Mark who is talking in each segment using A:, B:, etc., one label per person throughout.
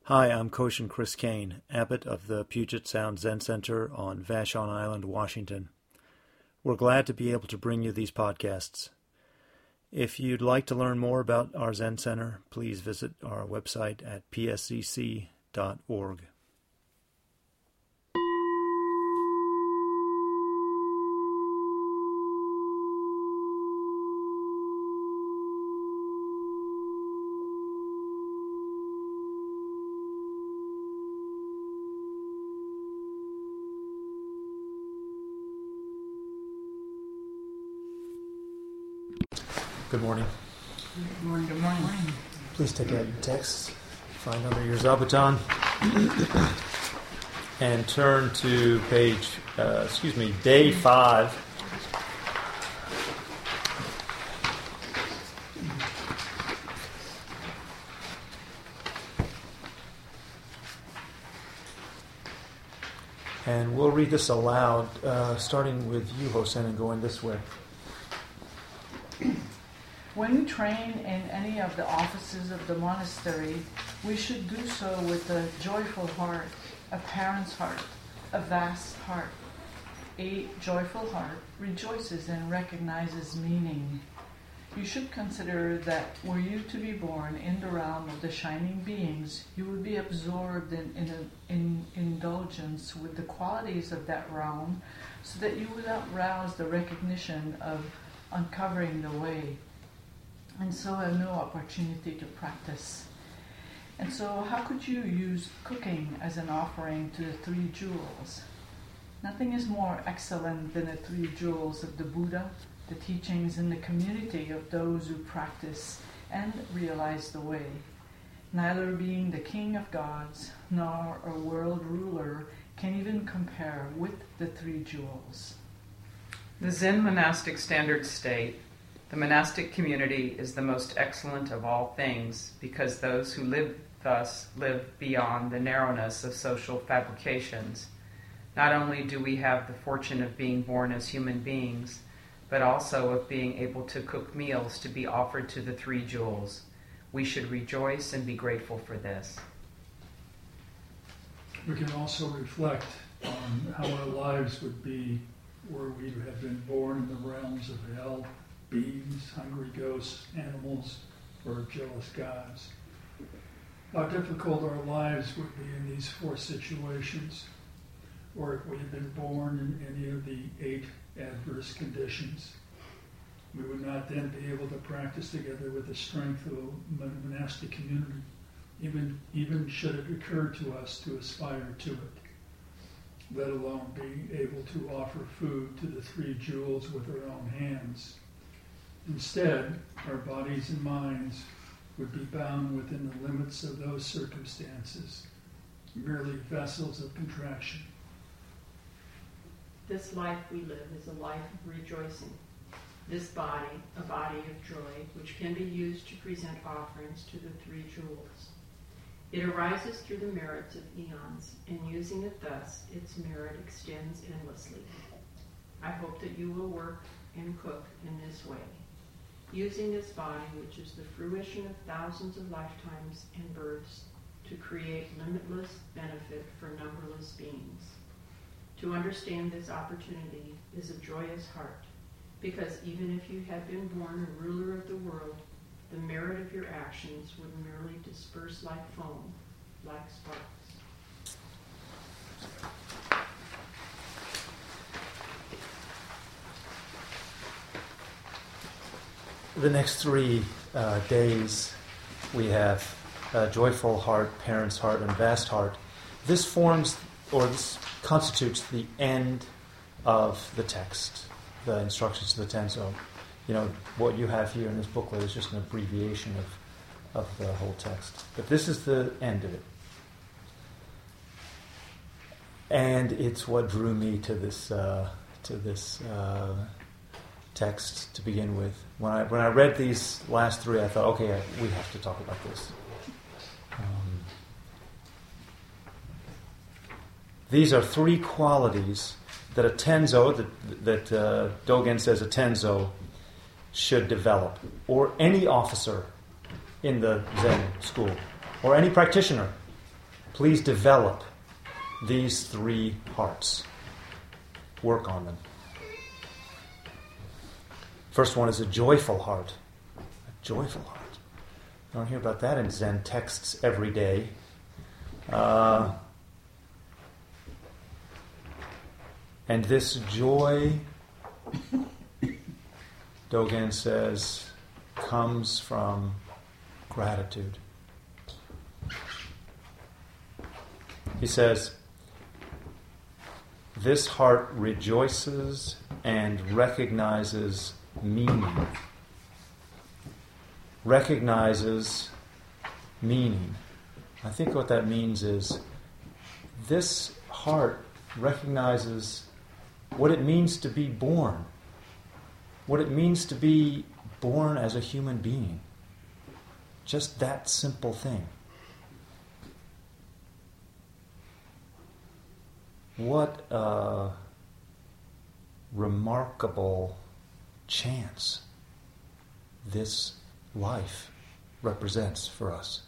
A: Hi, I'm Koshin Chris Kane, abbot of the Puget Sound Zen Center on Vashon Island, Washington. We're glad to be able to bring you these podcasts. If you'd like to learn more about our Zen Center, please visit our website at pscc.org. Good morning.
B: Good morning. Good morning.
A: Please take out your texts, find under your Zabuton, and turn to day 5. And we'll read this aloud, starting with you, Hosen, and going this way.
B: When we train in any of the offices of the monastery, we should do so with a joyful heart, a parent's heart, a vast heart. A joyful heart rejoices and recognizes meaning. You should consider that were you to be born in the realm of the shining beings, you would be absorbed in indulgence with the qualities of that realm, so that you would arouse the recognition of uncovering the way, and so have no opportunity to practice. And so how could you use cooking as an offering to the 3 jewels? Nothing is more excellent than the 3 jewels of the Buddha, the teachings in the community of those who practice and realize the way. Neither being the king of gods nor a world ruler can even compare with the 3 jewels.
C: The Zen monastic standards state, the monastic community is the most excellent of all things because those who live thus live beyond the narrowness of social fabrications. Not only do we have the fortune of being born as human beings, but also of being able to cook meals to be offered to the 3 jewels. We should rejoice and be grateful for this.
D: We can also reflect on how our lives would be were we to have been born in the realms of hell, beings, hungry ghosts, animals, or jealous gods. How difficult our lives would be in these 4 situations, or if we had been born in any of the 8 adverse conditions. We would not then be able to practice together with the strength of a monastic community, even should it occur to us to aspire to it, let alone being able to offer food to the 3 jewels with our own hands. Instead, our bodies and minds would be bound within the limits of those circumstances, merely vessels of contraction.
E: This life we live is a life of rejoicing. This body, a body of joy, which can be used to present offerings to the 3 jewels. It arises through the merits of eons, and using it thus, its merit extends endlessly. I hope that you will work and cook in this way, using this body, which is the fruition of thousands of lifetimes and births, to create limitless benefit for numberless beings. To understand this opportunity is a joyous heart, because even if you had been born a ruler of the world, the merit of your actions would merely disperse like foam, like sparks.
A: The next 3 days, we have joyful heart, parent's heart, and vast heart. This constitutes the end of the text, the instructions to the Tenzo. What you have here in this booklet is just an abbreviation of the whole text. But this is the end of it. And it's what drew me to this text to begin with. When I read these last 3, I thought, okay, we have to talk about this. These are 3 qualities that a Tenzo, that Dogen says a Tenzo should develop, or any officer in the Zen school, or any practitioner Please develop these 3 hearts. Work on them. First one is a joyful heart. A joyful heart. You don't hear about that in Zen texts every day. And this joy, Dogen says, comes from gratitude. He says, this heart rejoices and recognizes meaning. Recognizes meaning. I think what that means is this heart recognizes what it means to be born. What it means to be born as a human being. Just that simple thing. What a remarkable chance this life represents for us.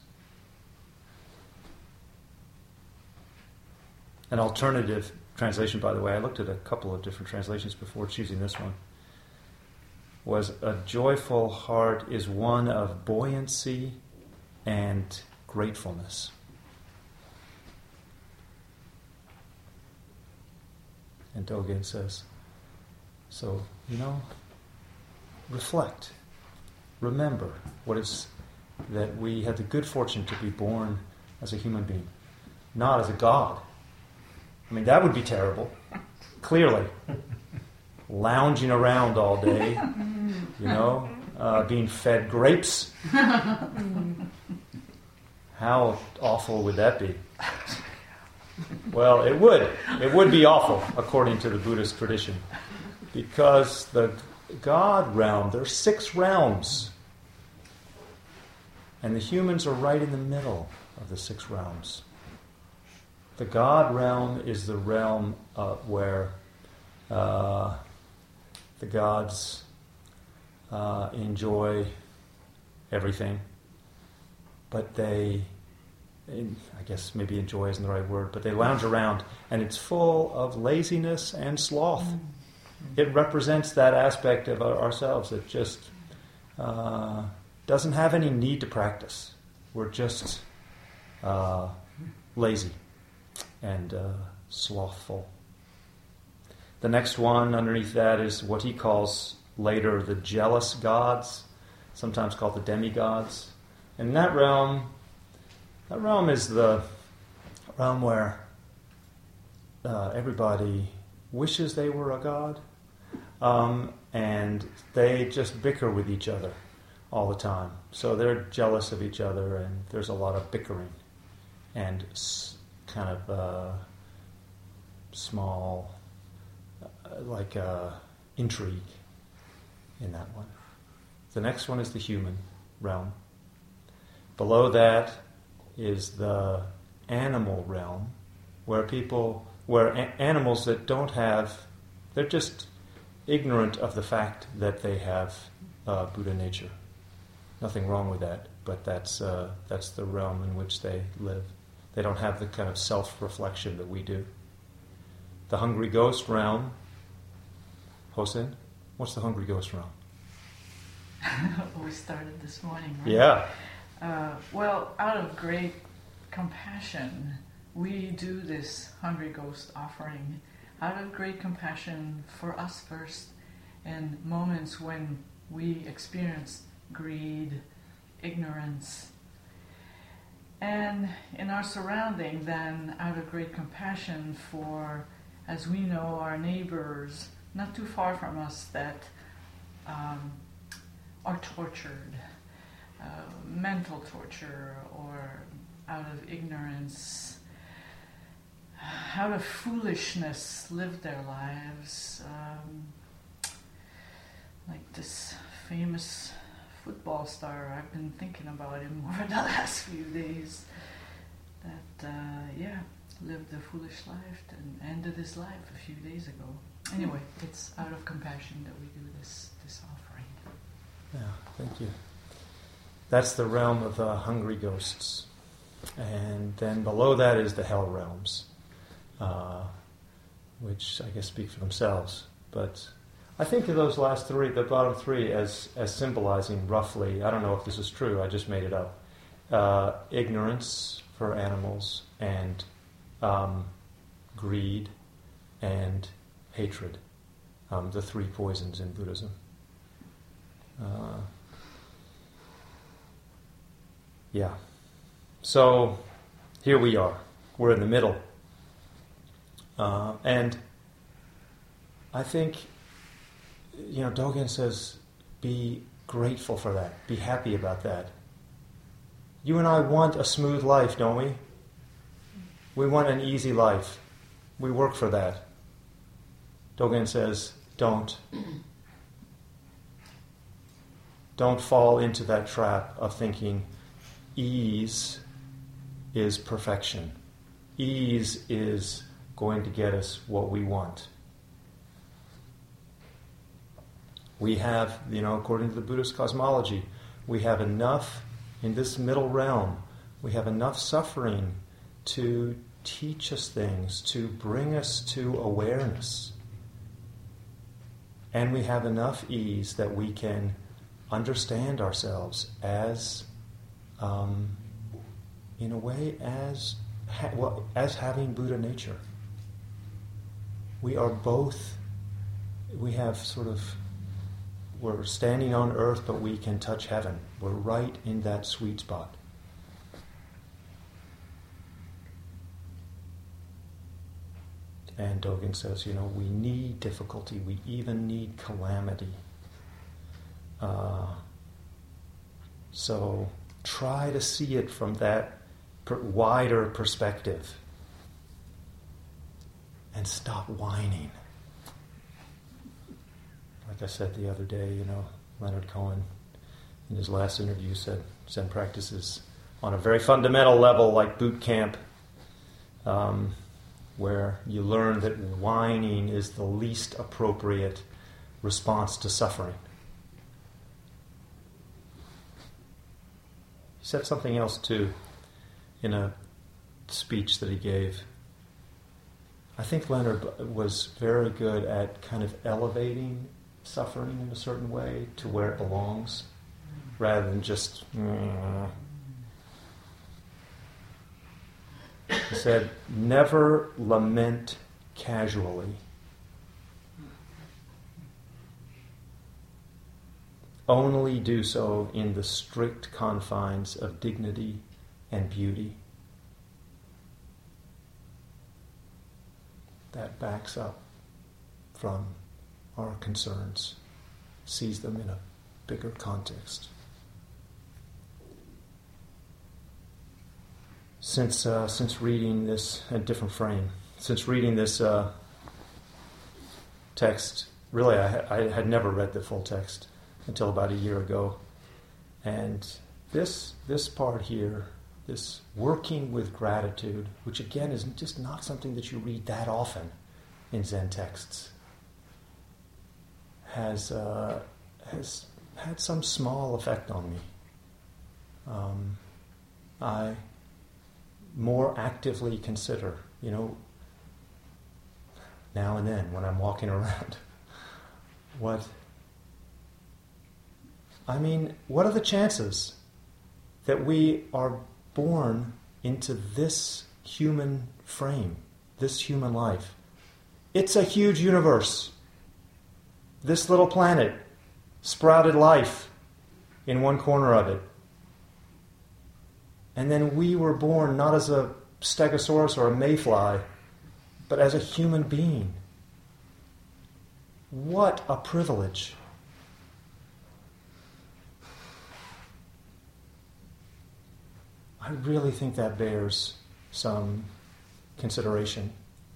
A: An alternative translation, by the way, I looked at a couple of different translations before choosing this one, was a joyful heart is one of buoyancy and gratefulness. And Dogen says, so, reflect. Remember what is that we had the good fortune to be born as a human being, not as a god. I mean, that would be terrible. Clearly. Lounging around all day, being fed grapes. How awful would that be? Well, it would. It would be awful, according to the Buddhist tradition. Because the God realm, there are 6 realms. And the humans are right in the middle of the 6 realms. The God realm is the realm where the gods enjoy everything. But they, I guess maybe enjoy isn't the right word, but they lounge around, and it's full of laziness and sloth. It represents that aspect of ourselves that just doesn't have any need to practice. We're just lazy and slothful. The next one underneath that is what he calls later the jealous gods, sometimes called the demigods. And that realm is the realm where everybody wishes they were a god, and they just bicker with each other all the time. So they're jealous of each other, and there's a lot of bickering and kind of small, intrigue in that one. The next one is the human realm. Below that is the animal realm, where animals that don't have, they're just ignorant of the fact that they have Buddha nature. Nothing wrong with that, but that's the realm in which they live. They don't have the kind of self-reflection that we do. The hungry ghost realm. Hosen, what's the hungry ghost realm?
B: We started this morning, right?
A: Yeah.
B: Well, out of great compassion, we do this hungry ghost offering. Out of great compassion for us first, in moments when we experience greed, ignorance, and in our surrounding, then out of great compassion for, as we know, our neighbors not too far from us that are tortured, mental torture, or out of ignorance, out of foolishness, live their lives. Like this famous football star, I've been thinking about him over the last few days, that, lived a foolish life and ended his life a few days ago. Anyway, it's out of compassion that we do this offering.
A: Yeah, thank you. That's the realm of hungry ghosts. And then below that is the hell realms, which I guess speak for themselves. But I think of those last three, the bottom three, as symbolizing roughly, I don't know if this is true, I just made it up, ignorance for animals and greed and hatred, the three poisons in Buddhism. Yeah. So here we are. We're in the middle. And I think, Dogen says, be grateful for that. Be happy about that. You and I want a smooth life, don't we? We want an easy life. We work for that. Dogen says, don't. Don't fall into that trap of thinking ease is perfection. Ease is going to get us what we want. We have, according to the Buddhist cosmology, we have enough in this middle realm, we have enough suffering to teach us things, to bring us to awareness. And we have enough ease that we can understand ourselves as, in a way, as having Buddha nature. We are both, we're standing on earth, but we can touch heaven. We're right in that sweet spot. And Dogen says, we need difficulty. We even need calamity. So try to see it from that wider perspective. And stop whining. Like I said the other day, Leonard Cohen, in his last interview, said Zen practice is on a very fundamental level like boot camp, where you learn that whining is the least appropriate response to suffering. He said something else too in a speech that he gave. I think Leonard was very good at kind of elevating suffering in a certain way to where it belongs, rather than just... He said, never lament casually. Only do so in the strict confines of dignity and beauty. That backs up from our concerns, sees them in a bigger context. Since reading this, a different frame, since reading this text, really I had never read the full text until about a year ago. And this part here, this working with gratitude, which again is just not something that you read that often in Zen texts, has had some small effect on me. I more actively consider, now and then when I'm walking around, what are the chances that we are born into this human frame, this human life? It's a huge universe. This little planet sprouted life in one corner of it. And then we were born not as a stegosaurus or a mayfly, but as a human being. What a privilege. I really think that bears some consideration.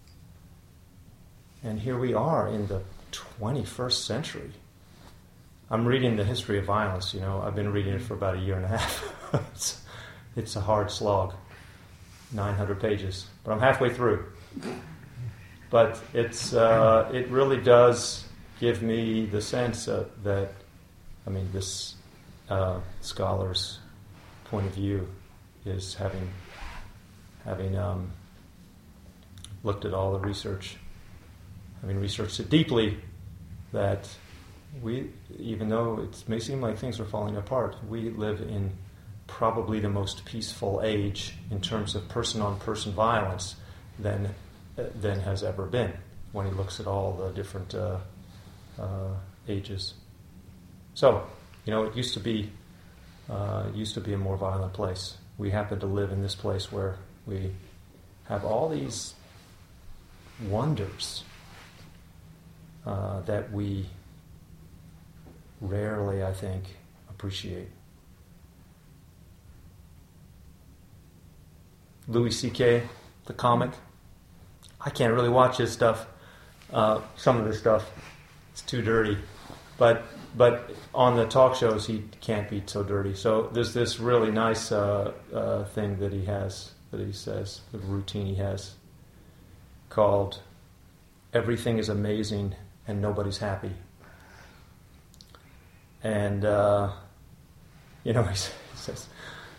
A: And here we are in the 21st century. I'm reading The History of Violence, I've been reading it for about a year and a half. It's a hard slog, 900 pages, but I'm halfway through. But it really does give me the sense that, this scholar's point of view is having looked at all the research, having researched it deeply, that we, even though it may seem like things are falling apart, we live in probably the most peaceful age in terms of person-on-person violence than has ever been, when he looks at all the different ages. So, it used to be a more violent place. We happen to live in this place where we have all these wonders that we rarely, I think, appreciate. Louis C.K., the comic, I can't really watch his stuff. Some of his stuff, it's too dirty. But on the talk shows, he can't be so dirty. So there's this really nice thing that he says, the routine he has, called "Everything is Amazing and Nobody's Happy." And, he says,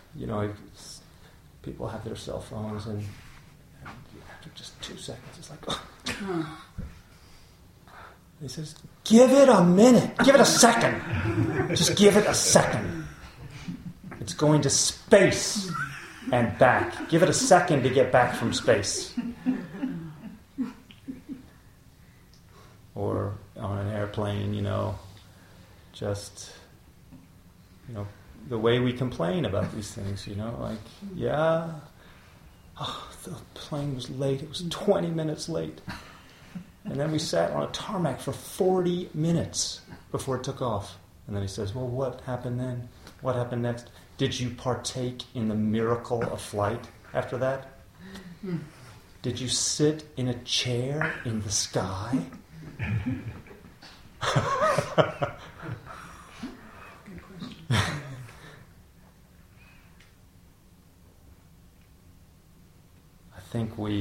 A: people have their cell phones, and after just 2 seconds, it's like, oh. He says, give it a minute. Give it a second. Just give it a second. It's going to space and back. Give it a second to get back from space. Or on an airplane, the way we complain about these things, the plane was late. It was 20 minutes late. And then we sat on a tarmac for 40 minutes before it took off. And then he says, well, what happened then? What happened next? Did you partake in the miracle of flight after that? Did you sit in a chair in the sky?
B: Good question.
A: I think we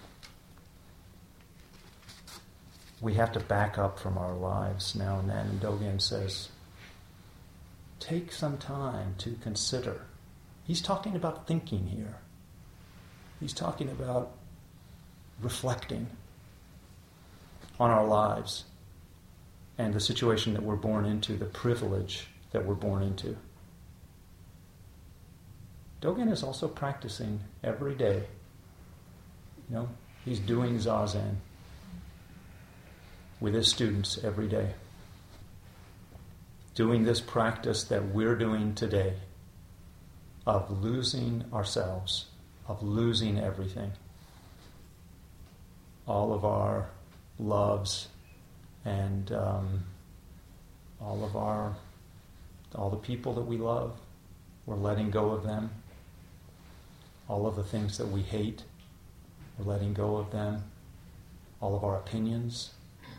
A: have to back up from our lives now and then. And Dogen says, take some time to consider. He's talking about thinking here. He's talking about reflecting on our lives and the situation that we're born into, the privilege that we're born into. Dogen is also practicing every day. He's doing Zazen with his students every day. Doing this practice that we're doing today of losing ourselves, of losing everything. All of our loves and all the people that we love, we're letting go of them. All of the things that we hate, we're letting go of them. All of our opinions,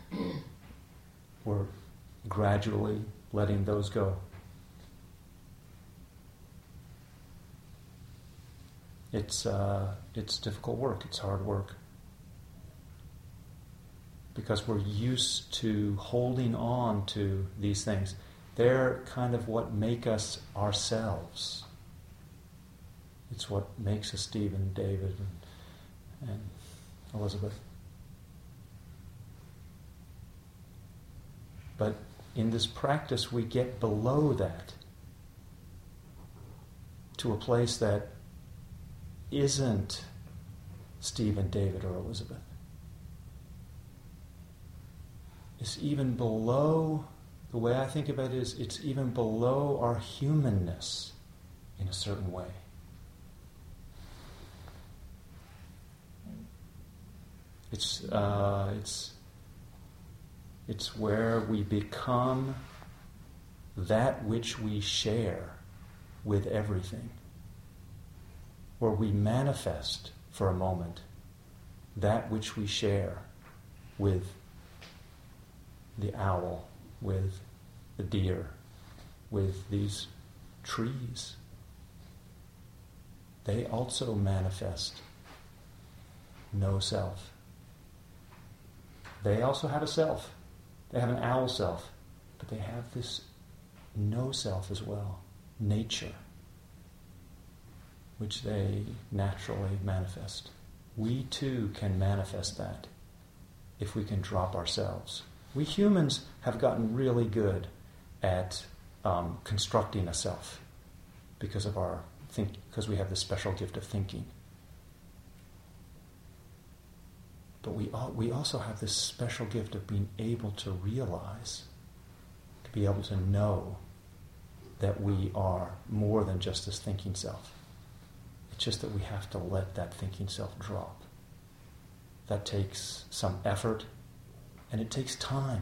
A: we're gradually letting those go. It's difficult work. It's hard work. Because we're used to holding on to these things. They're kind of what make us ourselves. It's what makes us Stephen, David, and Elizabeth. But in this practice, we get below that to a place that isn't Stephen, David, or Elizabeth. It's even below, the way I think about it is, it's even below our humanness in a certain way. It's where we become that which we share with everything. Where we manifest for a moment that which we share with the owl, with the deer, with these trees. They also manifest no self. They also have a self. They have an owl self, but they have this no self as well, nature. which they naturally manifest. We too can manifest that if we can drop ourselves. We humans have gotten really good at constructing a self because we have this special gift of thinking. But we also have this special gift of being able to realize, to be able to know that we are more than just this thinking self. It's just that we have to let that thinking self drop. That takes some effort, and it takes time.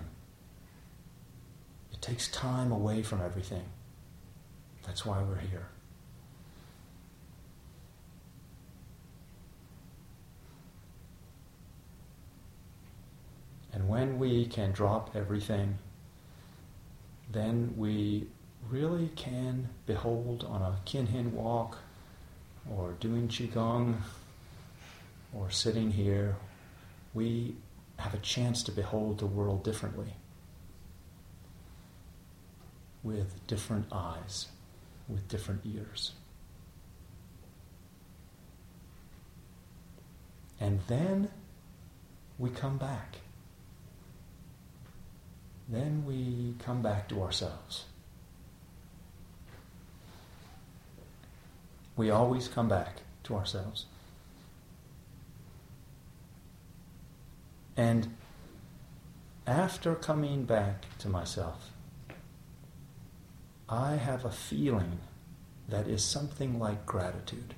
A: It takes time away from everything. That's why we're here. And when we can drop everything, then we really can behold on a Kinhin walk, or doing Qigong, or sitting here, we have a chance to behold the world differently, with different eyes, with different ears. And then we come back. Then we come back to ourselves. We always come back to ourselves. And after coming back to myself, I have a feeling that is something like gratitude.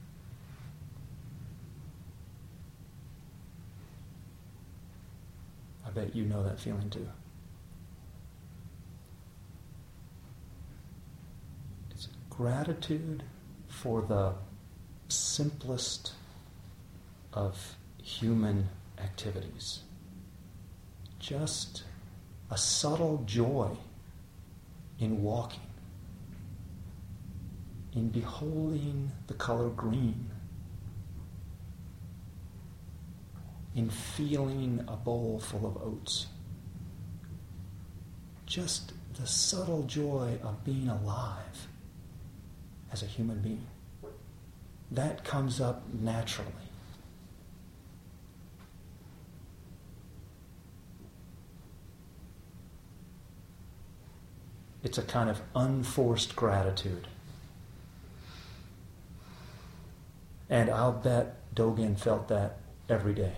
A: I bet you know that feeling too. It's gratitude for the simplest of human activities. Just a subtle joy in walking, in beholding the color green, in feeling a bowl full of oats. Just the subtle joy of being alive as a human being. That comes up naturally. It's a kind of unforced gratitude. And I'll bet Dogen felt that every day.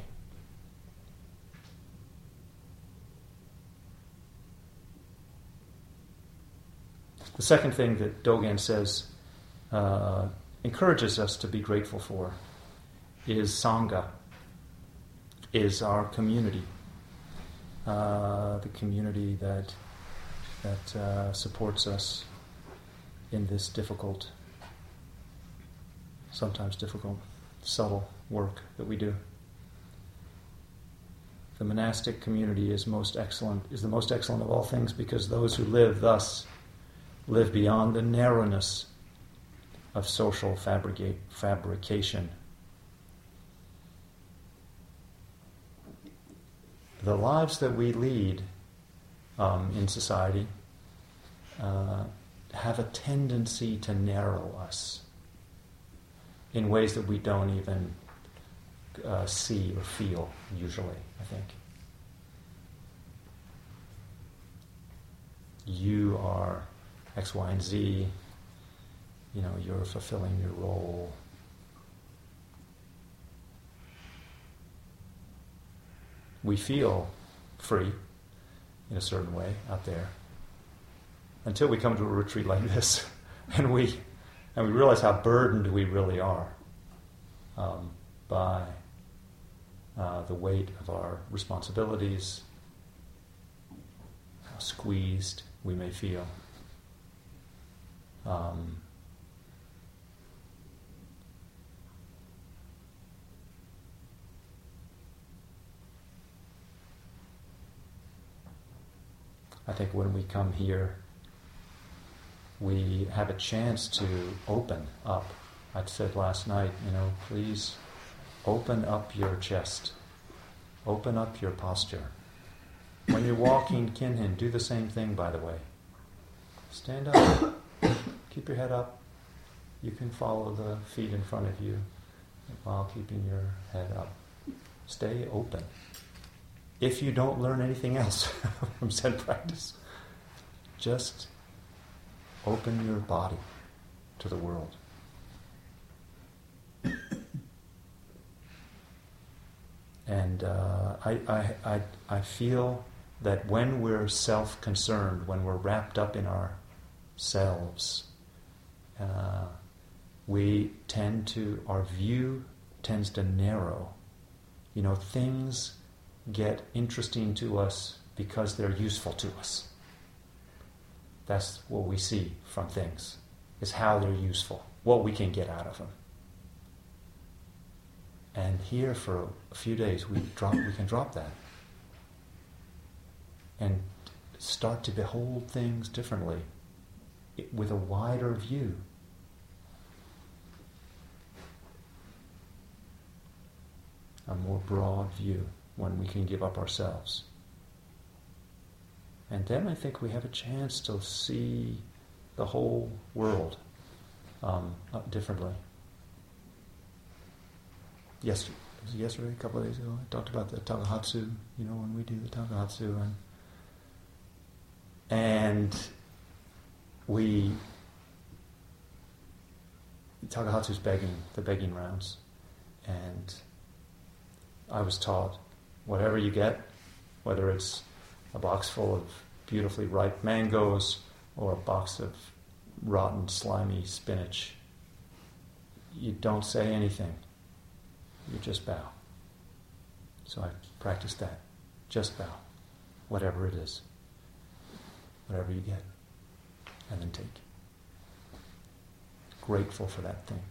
A: The second thing that Dogen says encourages us to be grateful for is Sangha, is our community. The community that supports us in this difficult, sometimes difficult, subtle work that we do. The monastic community is the most excellent of all things, because those who live thus live beyond the narrowness of social fabrication. The lives that we lead in society have a tendency to narrow us in ways that we don't even see or feel usually, I think. You are X, Y, and Z. You're fulfilling your role. We feel free in a certain way out there until we come to a retreat like this, and we realize how burdened we really are by the weight of our responsibilities, how squeezed we may feel. I think when we come here, we have a chance to open up. I said last night, please open up your chest. Open up your posture. When you're walking Kinhin, do the same thing, by the way. Stand up. Keep your head up. You can follow the feet in front of you while keeping your head up. Stay open. If you don't learn anything else from Zen practice, just open your body to the world. And I feel that when we're self-concerned, when we're wrapped up in ourselves, our view tends to narrow. Things get interesting to us because they're useful to us. That's what we see from things, is how they're useful, what we can get out of them. And here for a few days we can drop that and start to behold things differently, with a wider view. A more broad view when we can give up ourselves. And then I think we have a chance to see the whole world differently. Yesterday, a couple of days ago, I talked about the Takahatsu, when we do the Takahatsu. And Takahatsu's the begging rounds. And I was taught, whatever you get, whether it's a box full of beautifully ripe mangoes or a box of rotten, slimy spinach, you don't say anything. You just bow. So I practiced that. Just bow. Whatever it is. Whatever you get. And then take. Grateful for that thing.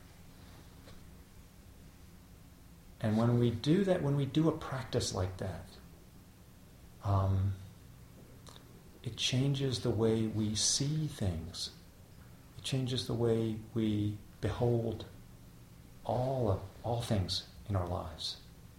A: And when we do that, when we do a practice like that, it changes the way we see things. It changes the way we behold all things in our lives.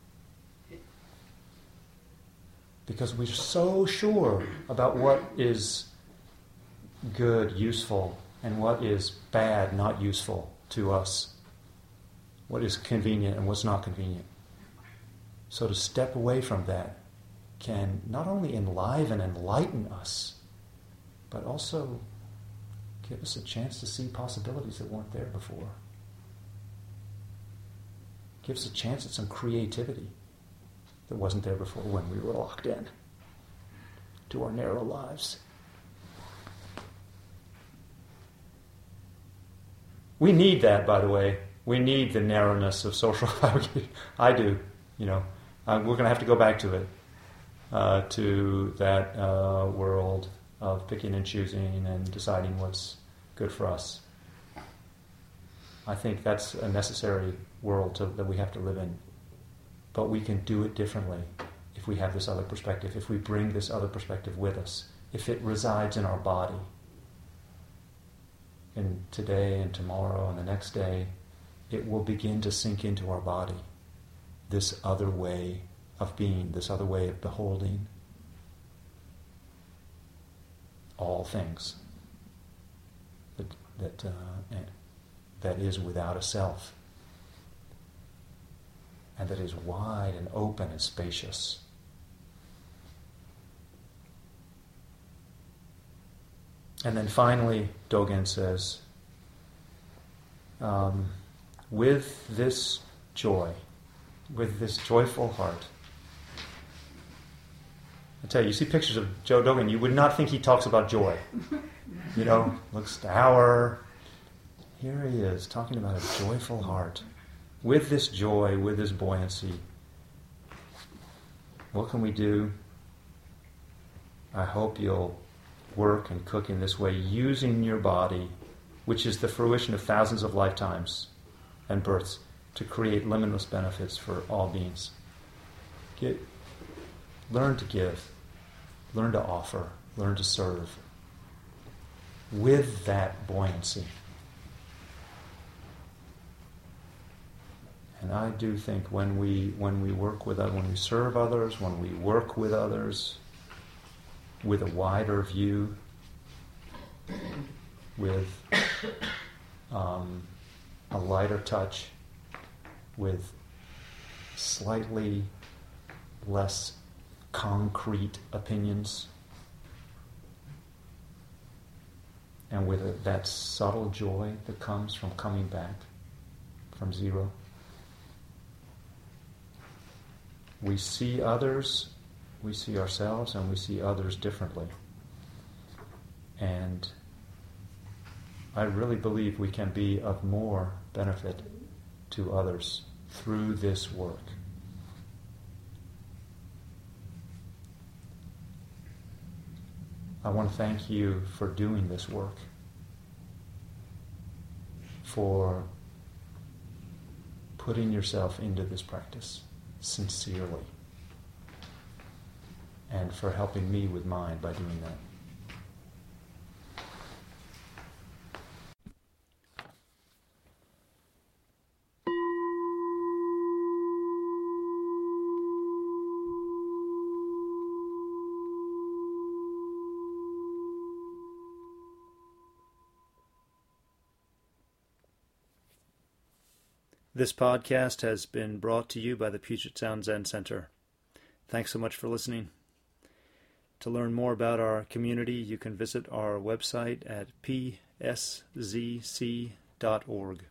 A: Because we're so sure about what is good, useful, and what is bad, not useful to us. What is convenient and what's not convenient. So to step away from that can not only enliven and enlighten us, but also give us a chance to see possibilities that weren't there before. Give us a chance at some creativity that wasn't there before when we were locked in to our narrow lives. We need that, by the way. We need the narrowness of social life. I do, we're going to have to go back to it, to that world of picking and choosing and deciding what's good for us. I think that's a necessary world that we have to live in. But we can do it differently if we have this other perspective, if we bring this other perspective with us, if it resides in our body. And today and tomorrow and the next day, it will begin to sink into our body, this other way of being, this other way of beholding all things that is without a self, and that is wide and open and spacious. And then finally, Dogen says, with this joy, with this joyful heart. I tell you, you see pictures of Joe Dogen, you would not think he talks about joy. Looks dour. Here he is, talking about a joyful heart. With this joy, with this buoyancy, what can we do? I hope you'll work and cook in this way, using your body, which is the fruition of thousands of lifetimes and births, to create limitless benefits for all beings. Learn to give, learn to offer, learn to serve with that buoyancy. And I do think when we work with others, when we serve others, when we work with others with a wider view, with a lighter touch with slightly less concrete opinions, and with that subtle joy that comes from coming back from zero. We see others, we see ourselves, and we see others differently. And I really believe we can be of more benefit to others through this work. I want to thank you for doing this work, for putting yourself into this practice sincerely, and for helping me with mine by doing that. This podcast has been brought to you by the Puget Sound Zen Center. Thanks so much for listening. To learn more about our community, you can visit our website at pszc.org.